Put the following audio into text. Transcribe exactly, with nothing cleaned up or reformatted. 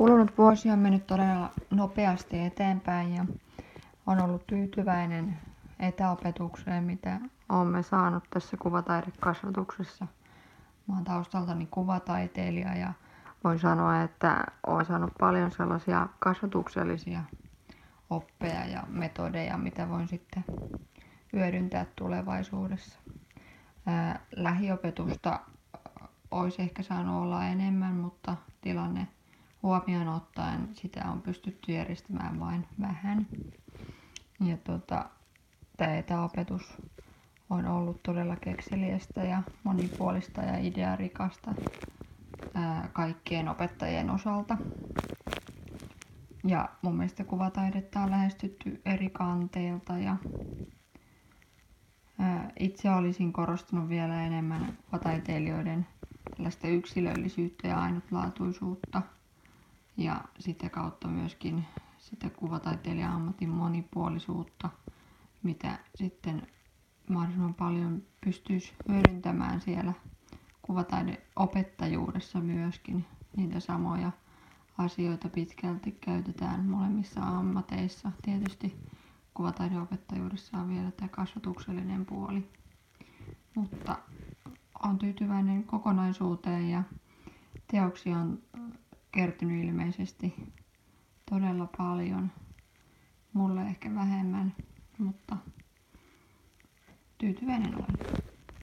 Kulunut vuosi on mennyt todella nopeasti eteenpäin ja on ollut tyytyväinen etäopetukseen, mitä olemme saanut tässä kuvataidekasvatuksessa. Mä oon taustaltani kuvataiteilija ja voin sanoa, että olen saanut paljon sellaisia kasvatuksellisia oppeja ja metodeja, mitä voin sitten hyödyntää tulevaisuudessa. Ää, lähiopetusta olisi ehkä saanut olla enemmän, mutta tilanne huomioon ottaen sitä on pystytty järjestämään vain vähän. Ja tota, tämä etäopetus on ollut todella kekseliästä ja monipuolista ja idearikasta ää, kaikkien opettajien osalta. Ja mun mielestä kuvataidetta on lähestytty eri kanteilta ja ää, itse olisin korostanut vielä enemmän kuvataiteilijoiden tällaista yksilöllisyyttä ja ainutlaatuisuutta ja sitä kautta myöskin sitä kuvataiteilijan ammatin monipuolisuutta, mitä sitten mahdollisimman paljon pystyisi hyödyntämään siellä kuvataideopettajuudessa myöskin. Niitä samoja asioita pitkälti käytetään molemmissa ammateissa. Tietysti kuvataideopettajuudessa on vielä tämä kasvatuksellinen puoli, mutta olen tyytyväinen kokonaisuuteen ja teoksia on kertynyt ilmeisesti todella paljon. Mulle ehkä vähemmän, mutta tyytyväinen olen.